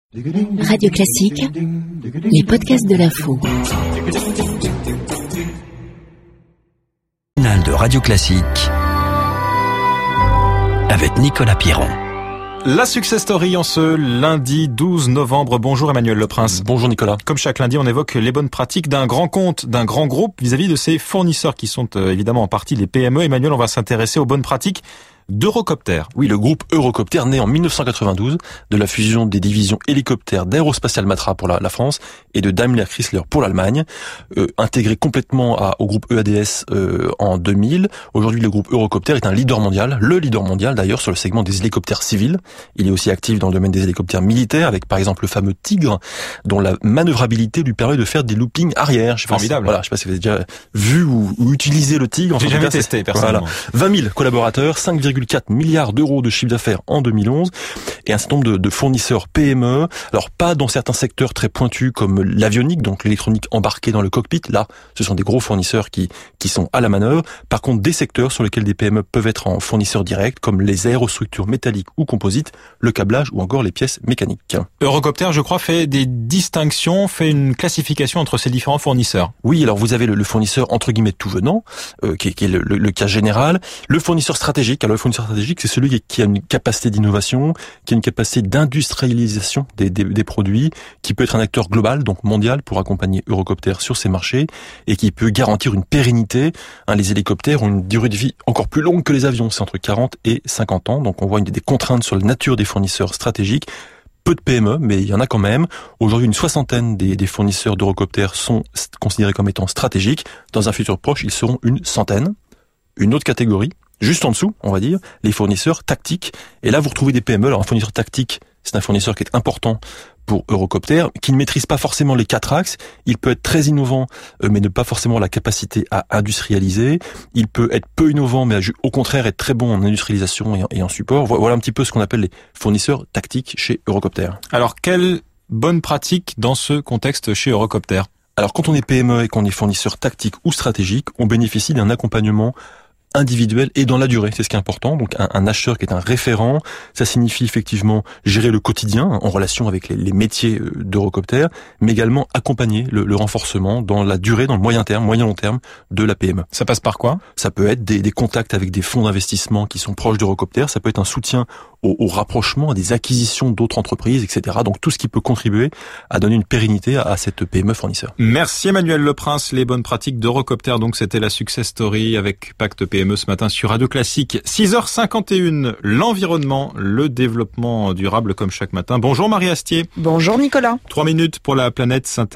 Radio Classique, les podcasts de l'info. Finale de Radio Classique avec Nicolas Piron. La success story en ce lundi 12 novembre. Bonjour Emmanuel Leprince. Bonjour Nicolas. Comme chaque lundi, on évoque les bonnes pratiques d'un grand compte, d'un grand groupe vis-à-vis de ses fournisseurs qui sont évidemment en partie les PME. Emmanuel, on va s'intéresser aux bonnes pratiques d'Eurocopter. Oui, le groupe Eurocopter, né en 1992 de la fusion des divisions hélicoptères d'Aérospatiale Matra pour la France et de Daimler Chrysler pour l'Allemagne, intégré complètement au groupe EADS en 2000. Aujourd'hui, le groupe Eurocopter est un leader mondial, le leader mondial d'ailleurs sur le segment des hélicoptères civils. Il est aussi actif dans le domaine des hélicoptères militaires avec par exemple le fameux Tigre, dont la manœuvrabilité lui permet de faire des loopings arrière. Formidable. Voilà, je sais pas si vous avez déjà vu ou utilisé le Tigre. J'ai jamais testé personnellement. Voilà. 20 000 collaborateurs, 5,4 milliards d'euros de chiffre d'affaires en 2011 et un certain nombre de fournisseurs PME. Alors pas dans certains secteurs très pointus comme l'avionique, donc l'électronique embarquée dans le cockpit. Là, ce sont des gros fournisseurs qui sont à la manœuvre. Par contre, des secteurs sur lesquels des PME peuvent être en fournisseurs directs comme les aérostructures métalliques ou composites, le câblage ou encore les pièces mécaniques. Eurocopter, je crois, fait des distinctions, fait une classification entre ces différents fournisseurs. Oui, alors vous avez le fournisseur entre guillemets tout venant, qui est le cas général. Le fournisseur stratégique, alors le fournisseur stratégique, c'est celui qui a une capacité d'innovation, qui a une capacité d'industrialisation des produits, qui peut être un acteur global, donc mondial, pour accompagner Eurocopter sur ces marchés, et qui peut garantir une pérennité. Les hélicoptères ont une durée de vie encore plus longue que les avions, c'est entre 40 et 50 ans, donc on voit des contraintes sur la nature des fournisseurs stratégiques. Peu de PME, mais il y en a quand même. Aujourd'hui, une soixantaine des fournisseurs d'Eurocopter sont considérés comme étant stratégiques. Dans un futur proche, ils seront une centaine. Une autre catégorie, juste en dessous, on va dire, les fournisseurs tactiques. Et là, vous retrouvez des PME. Alors, un fournisseur tactique, c'est un fournisseur qui est important pour Eurocopter, qui ne maîtrise pas forcément les 4 axes. Il peut être très innovant, mais ne pas forcément la capacité à industrialiser. Il peut être peu innovant, mais au contraire être très bon en industrialisation et en support. Voilà un petit peu ce qu'on appelle les fournisseurs tactiques chez Eurocopter. Alors, quelle bonne pratique dans ce contexte chez Eurocopter ? Alors, quand on est PME et qu'on est fournisseur tactique ou stratégique, on bénéficie d'un accompagnement individuel et dans la durée, c'est ce qui est important. Donc un acheteur qui est un référent, ça signifie effectivement gérer le quotidien en relation avec les métiers d'Eurocopter, mais également accompagner le renforcement dans la durée, dans le moyen long terme de la PME. Ça passe par quoi ? Ça peut être des contacts avec des fonds d'investissement qui sont proches d'Eurocopter, ça peut être un soutien au rapprochement, à des acquisitions d'autres entreprises, etc. Donc tout ce qui peut contribuer à donner une pérennité à cette PME fournisseur. Merci Emmanuel Leprince. Les bonnes pratiques d'Eurocopter, donc c'était la success story avec Pacte PME ce matin sur Radio Classique. 6h51, l'environnement, le développement durable comme chaque matin. Bonjour Marie Astier. Bonjour Nicolas. 3 minutes pour la planète.